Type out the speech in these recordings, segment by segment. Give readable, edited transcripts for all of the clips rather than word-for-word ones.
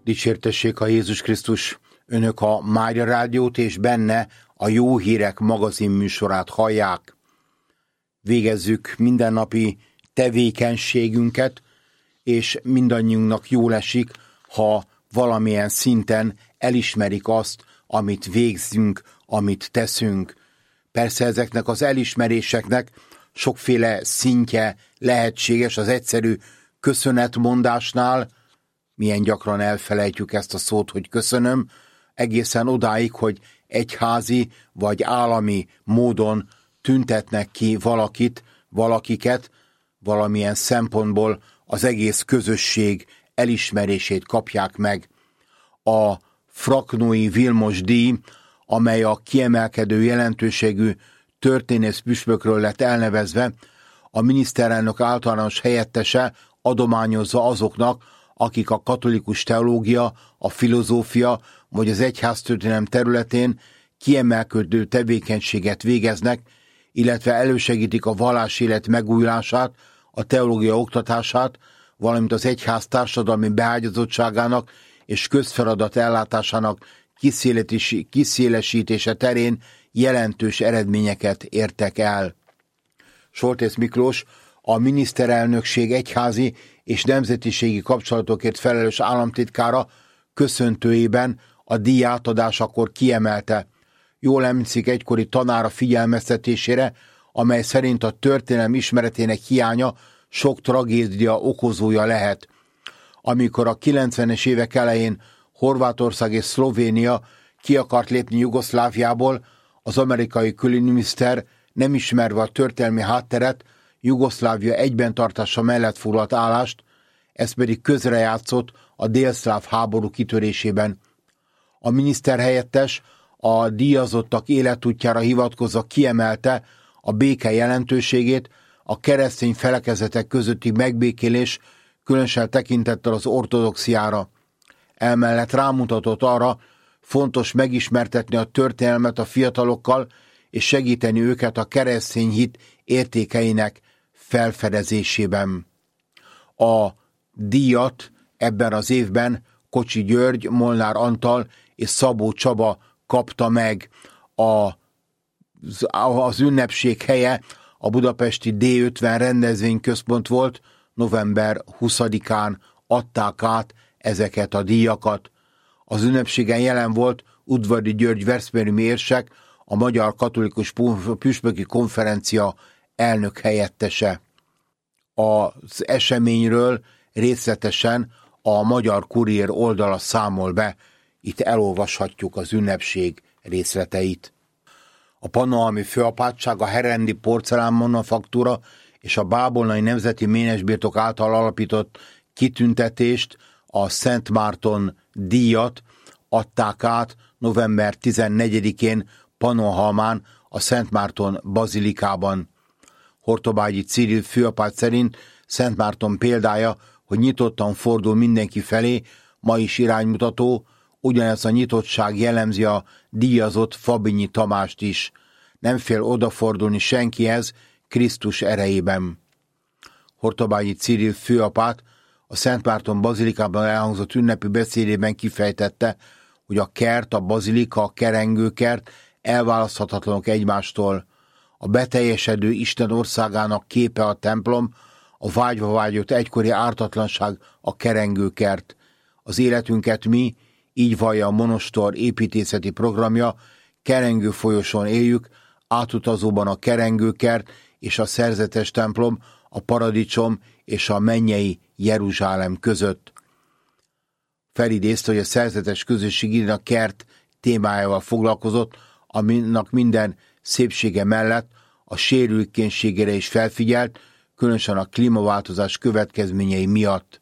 Dicsértessék a Jézus Krisztus! Önök a Mária Rádiót és benne a Jó Hírek magazin műsorát hallják. Végezzük mindennapi tevékenységünket, és mindannyiunknak jól esik, ha valamilyen szinten elismerik azt, amit végzünk, amit teszünk. Persze ezeknek az elismeréseknek sokféle szintje lehetséges az egyszerű köszönetmondásnál, milyen gyakran elfelejtjük ezt a szót, hogy köszönöm, egészen odáig, hogy egyházi vagy állami módon tüntetnek ki valakiket, valamilyen szempontból az egész közösség elismerését kapják meg. A Fraknói Vilmos díj, amely a kiemelkedő jelentőségű történész püspökről lett elnevezve, a miniszterelnök általános helyettese adományozza azoknak, akik a katolikus teológia, a filozófia vagy az egyháztörténelem területén kiemelkedő tevékenységet végeznek, illetve elősegítik a vallásélet megújulását, a teológia oktatását, valamint az egyház társadalmi beágyazottságának és közfeladat ellátásának kiszélesítése terén jelentős eredményeket értek el. Soltész Miklós, a miniszterelnökség egyházi és nemzetiségi kapcsolatokért felelős államtitkára köszöntőjében a díj átadásakor kiemelte. Jól emlékszik egykori tanára figyelmeztetésére, amely szerint a történelem ismeretének hiánya sok tragédia okozója lehet. Amikor a 90-es évek elején Horvátország és Szlovénia ki akart lépni Jugoszláviából, az amerikai külügyminiszter, nem ismerve a történelmi hátteret, Jugoszlávia egybentartása mellett foglalt állást, ez pedig közrejátszott a délszláv háború kitörésében. A miniszterhelyettes a díjazottak életútjára hivatkozva kiemelte a béke jelentőségét, a keresztény felekezetek közötti megbékélés, különösen tekintettel az ortodoxiára. Emellett rámutatott arra, fontos megismertetni a történelmet a fiatalokkal, és segíteni őket a keresztény hit értékeinek felfedezésében. A díjat ebben az évben Kocsi György, Molnár Antal és Szabó Csaba kapta meg. Az ünnepség helye a budapesti D50 rendezvényközpont volt, november 20-án adták át ezeket a díjakat. Az ünnepségen jelen volt Udvari György veszprémi érsek, a Magyar Katolikus Püspöki Konferencia elnök helyettese. Az eseményről részletesen a Magyar Kuriér oldala számol be, itt elolvashatjuk az ünnepség részleteit. A Pannonhalmi Főapátság, a Herendi Porcelán Manufaktúra és a Bábolnai Nemzeti Ménesbirtok által alapított kitüntetést, a Szent Márton díjat adták át november 14-én Pannonhalmán, a Szent Márton bazilikában. Hortobágyi Cyril főapát szerint Szent Márton példája, hogy nyitottan fordul mindenki felé, ma is iránymutató, ugyanez a nyitottság jellemzi a díjazott Fabinyi Tamást is. Nem fél odafordulni senkihez Krisztus erejében. Hortobágyi Cyril főapát a Szent Márton bazilikában elhangzott ünnepi beszédében kifejtette, hogy a kert, a bazilika, a kerengőkert elválaszthatatlanok egymástól. A beteljesedő Isten országának képe a templom, a vágyva vágyott egykori ártatlanság a kerengőkert. Az életünket mi, így vallja a monostor építészeti programja, kerengő folyosón éljük, átutazóban a kerengőkert és a szerzetes templom, a paradicsom és a mennyei Jeruzsálem között. Felidézte, hogy a szerzetes közösség a kert témájával foglalkozott, aminek minden szépsége mellett a sérülékenységére is felfigyelt, különösen a klímaváltozás következményei miatt.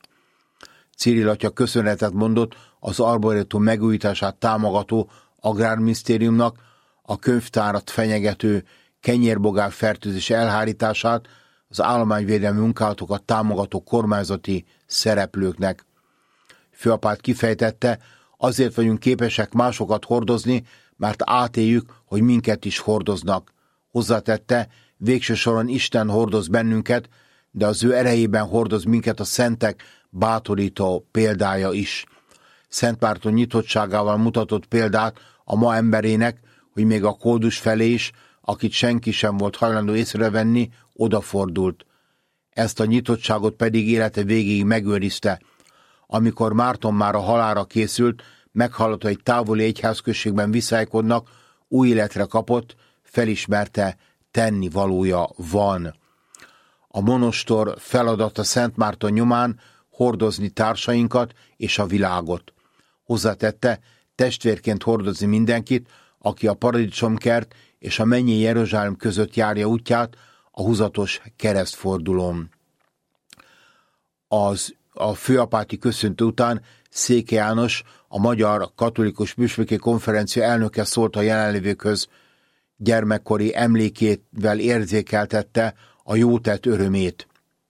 Cyril atya köszönetet mondott az arborétum megújítását támogató Agrárminisztériumnak, a könyvtárat fenyegető kenyérbogár fertőzés elhárítását, az állományvédelmi munkálatokat támogató kormányzati szereplőknek. Főapát kifejtette, azért vagyunk képesek másokat hordozni, mert átéljük, hogy minket is hordoznak. Hozzátette, végső soron Isten hordoz bennünket, de az ő erejében hordoz minket a szentek bátorító példája is. Szentmárton nyitottságával mutatott példát a ma emberének, hogy még a kódus felé is, akit senki sem volt hajlandó észrevenni, odafordult. Ezt a nyitottságot pedig élete végéig megőrizte. Amikor Márton már a halálra készült, meghallotta, hogy távoli egyházközségben viszálykodnak, új életre kapott, felismerte, tennivalója van. A monostor feladata Szentmárton nyomán hordozni társainkat és a világot. Hozzátette, testvérként hordozni mindenkit, aki a paradicsomkert és a mennyei Jeruzsálem között járja útját a húzatos keresztfordulón. A főapáti köszöntő után Székely János, a Magyar Katolikus Püspöki Konferencia elnöke szólt a jelenlévőkhöz, gyermekkori emlékével érzékeltette a jótett örömét.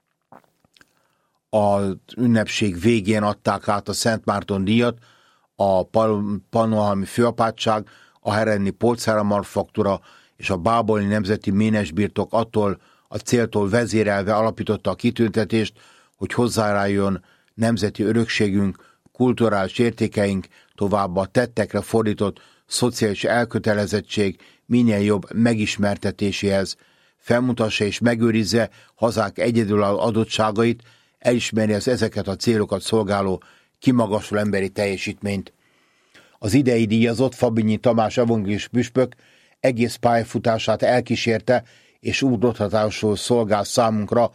Az ünnepség végén adták át a Szentmárton díjat a Pannonhalmi Főapátság, a Herenni Polcáramanufaktura és a Bábolni Nemzeti Ménesbirtok attól a céltól vezérelve alapította a kitüntetést, hogy hozzájáruljon nemzeti örökségünk, kulturális értékeink, továbbá tettekre fordított szociális elkötelezettség minél jobb megismertetéséhez, felmutassa és megőrizze hazák egyedülálló adottságait, elismeri az ezeket a célokat szolgáló kimagasló emberi teljesítményt. Az idei díjazott Fabinyi Tamás evangélikus püspök egész pályafutását elkísérte és útmutatásul szolgál számunkra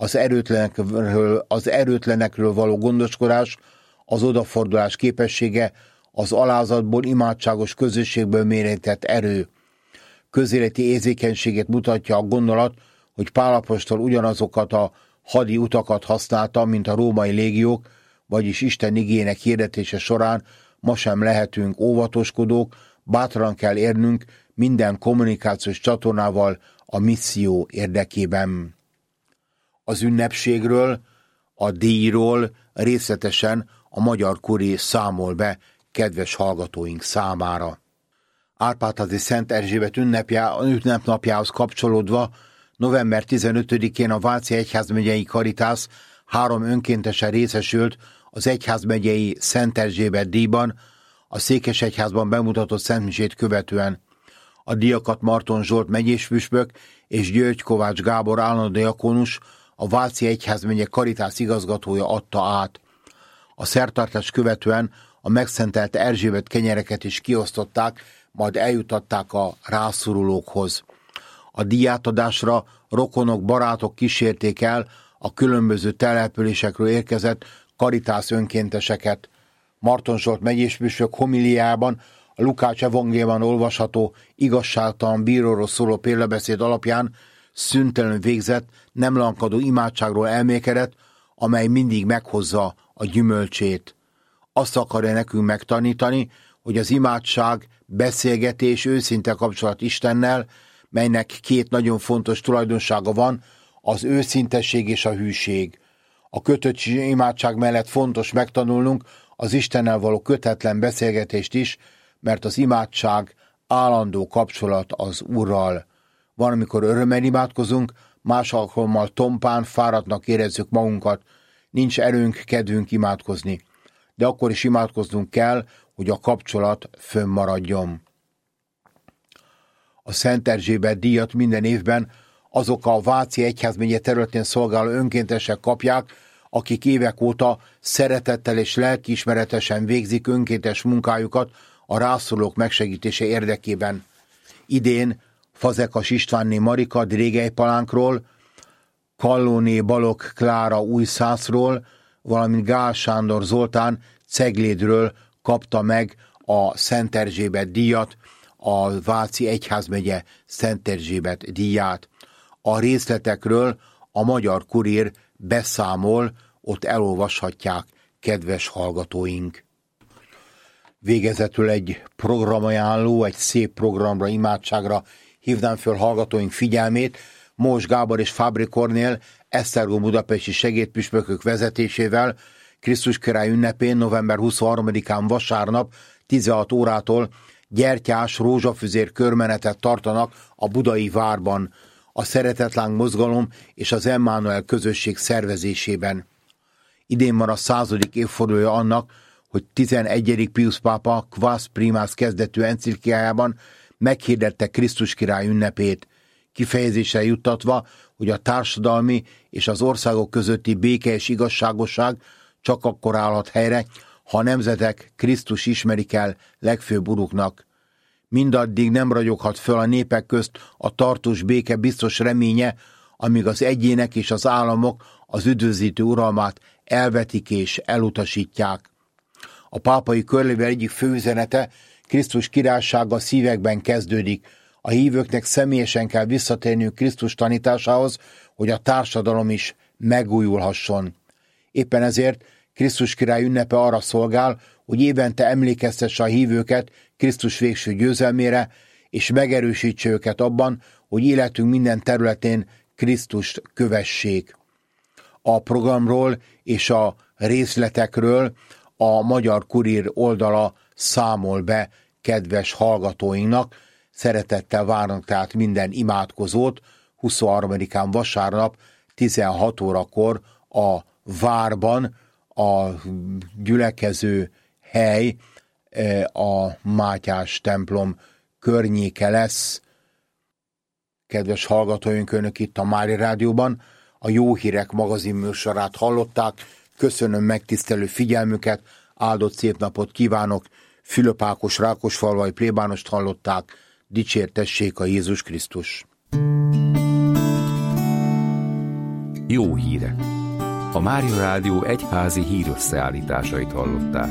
az erőtlenekről való gondoskodás, az odafordulás képessége, az alázatból, imádságos közösségből méretett erő. Közéleti érzékenységét mutatja a gondolat, hogy Pál apostol ugyanazokat a hadi utakat használta, mint a római légiók, vagyis Isten igének hirdetése során ma sem lehetünk óvatoskodók, bátran kell érnünk minden kommunikációs csatornával a misszió érdekében. Az ünnepségről, a díjról részletesen a Magyar Kuri számol be kedves hallgatóink számára. Árpád-házi Szent Erzsébet ünnepnapjához kapcsolódva november 15-én a Váci Egyházmegyei Karitász 3 önkéntesen részesült az Egyházmegyei Szent Erzsébet díjban, a Székesegyházban bemutatott szentmisét követően. A díjakat Marton Zsolt megyéspüspök és György Kovács Gábor állandó diakonus, a Váci Egyházmegye Karitász igazgatója adta át. A szertartást követően a megszentelt Erzsébet kenyereket is kiosztották, majd eljutatták a rászorulókhoz. A díjátadásra rokonok, barátok kísérték el a különböző településekről érkezett Karitász önkénteseket. Marton Zsolt megyéspüspök homiliájában a Lukács evangéliumban olvasható igazságtalan bíróról szóló példabeszéd alapján szüntelenül végzett, nem lankadó imádságról elmélkedett, amely mindig meghozza a gyümölcsét. Azt akarja nekünk megtanítani, hogy az imádság, beszélgetés, őszinte kapcsolat Istennel, melynek 2 nagyon fontos tulajdonsága van, az őszintesség és a hűség. A kötött imádság mellett fontos megtanulnunk az Istennel való kötetlen beszélgetést is, mert az imádság állandó kapcsolat az Urral. Van, amikor örömmel imádkozunk, más alkalommal tompán, fáradtnak érezzük magunkat, nincs erőnk, kedvünk imádkozni. De akkor is imádkoznunk kell, hogy a kapcsolat fönnmaradjon. A Szent Erzsébet díjat minden évben azok a Váci Egyházmegye területén szolgáló önkéntesek kapják, akik évek óta szeretettel és lelkiismeretesen végzik önkéntes munkájukat a rászorulók megsegítése érdekében. Idén Fazekas Istvánné Marika Drégelypalánkról, Kallóné Balogh Klára Újszászról, valamint Gál Sándor Zoltán Ceglédről kapta meg a Szent Erzsébet díjat, a Váci Egyházmegye Szent Erzsébet díját. A részletekről a Magyar Kurír beszámol, ott elolvashatják, kedves hallgatóink. Végezetül egy programajánló, egy szép programra, imádságra hívnám föl hallgatóink figyelmét. Mós Gábor és Fábri Kornél Esztergom budapesti segédpüspökök vezetésével Krisztus király ünnepén november 23-án vasárnap 16 órától gyertyás rózsafüzér körmenetet tartanak a budai várban, a Szeretetláng mozgalom és az Emmanuel közösség szervezésében. Idén van a 100. évfordulója annak, hogy 11. Pius pápa Quas Primas kezdetű enciklikájában meghirdette Krisztus király ünnepét, kifejezésre juttatva, hogy a társadalmi és az országok közötti béke és igazságosság csak akkor állhat helyre, ha a nemzetek Krisztus ismerik el legfőbb uruknak. Mindaddig nem ragyoghat föl a népek közt a tartós béke biztos reménye, amíg az egyének és az államok az üdvözítő uralmát elvetik és elutasítják. A pápai körlevél egyik fő üzenete: Krisztus királysága szívekben kezdődik. A hívőknek személyesen kell visszatérniük Krisztus tanításához, hogy a társadalom is megújulhasson. Éppen ezért Krisztus király ünnepe arra szolgál, hogy évente emlékeztesse a hívőket Krisztus végső győzelmére, és megerősítse őket abban, hogy életünk minden területén Krisztust kövessék. A programról és a részletekről a Magyar Kurír oldala számol be kedves hallgatóinknak. Szeretettel várnak tehát minden imádkozót 23-án vasárnap 16 órakor a várban. A gyülekező hely a Mátyás templom környéke lesz. Kedves hallgatóink, önök itt a Mária Rádióban a Jó Hírek magazin műsorát hallották. Köszönöm megtisztelő figyelmüket, áldott szép napot kívánok. Fülöp Ákos Rákosfalvai plébánost hallották. Dicsértessék a Jézus Krisztus! Jó hírek! A Mária Rádió egyházi hírösszeállításait hallották.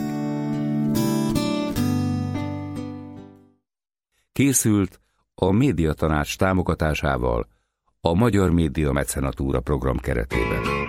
Készült a Médiatanács támogatásával a Magyar Média Mecenatúra program keretében.